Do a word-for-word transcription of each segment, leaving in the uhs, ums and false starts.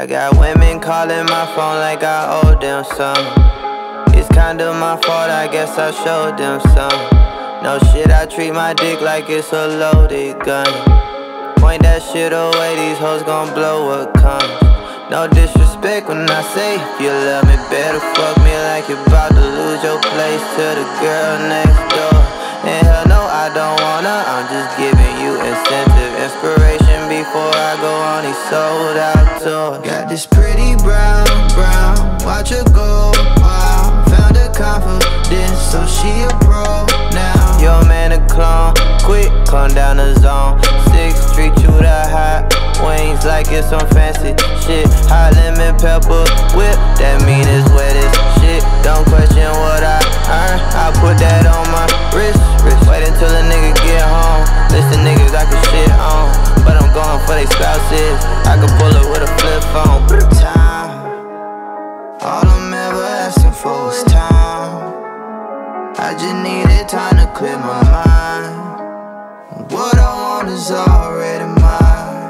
I got women calling my phone like I owe them some. It's kinda my fault, I guess I showed them some. No shit, I treat my dick like it's a loaded gun. Point that shit away, these hoes gon' blow what comes. No disrespect when I say, if you love me, better fuck me like you're about to lose your place to the girl next door. And hell no, I don't wanna, I'm just giving you incentive, inspiration before I go on these sold out tours. Got this pretty brown, brown, watch her go wild. Found her confidence, so she a pro now. Your man a clone, quick, come down the zone. Sixth Street, you the hot wings like it's some fancy shit. Hot lemon pepper whip, that mean it's wet as shit. Don't question what I earn, I put that on my wrist. Wait until a nigga get home. Listen niggas I can shit on, but I'm going for they spouses. I can pull up with a flip phone. Time, all I'm ever asking for is time. I just needed time to clear my mind. What I want is already mine.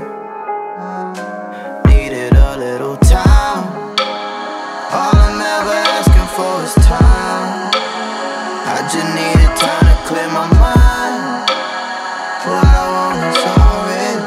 Needed a little time. All I'm ever asking for is time. I just needed time to clear my mind. What I want is already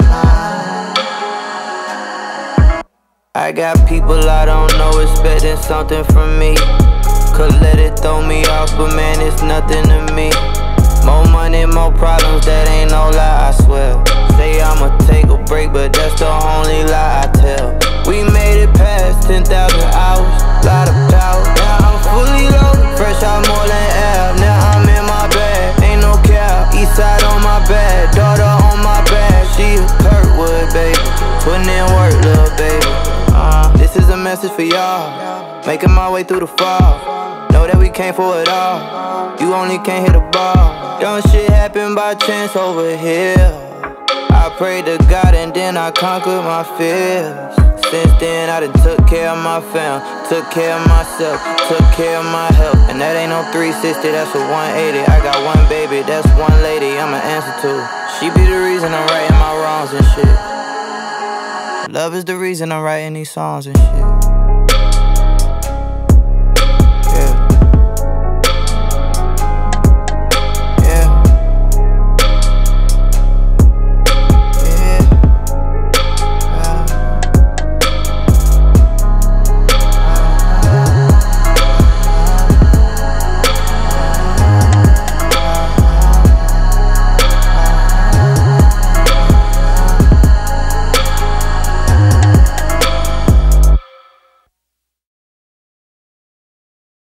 mine. I got people I don't know expecting something from me. Could let it throw me off, but man, it's nothing to me. More money, more problems, that ain't no lie, I swear. Say I'ma take a break, but that's the only lie I tell. We made it past ten thousand hours, lot of power. Now I'm fully loaded, fresh out more than air. Now I'm in my bag, ain't no cap. East side on my back, daughter on my back. She a Kirkwood, baby, putting in work, little baby. uh, This is a message for y'all, making my way through the fall. Know that we came for it all, you only can't hit a ball. Don't shit happen by chance over here. I prayed to God and then I conquered my fears. Since then I done took care of my fam, took care of myself, took care of my health. And that ain't no three sixty, that's a one eighty. I got one baby, that's one lady I'ma answer to. She be the reason I'm writing my wrongs and shit. Love is the reason I'm writing these songs and shit.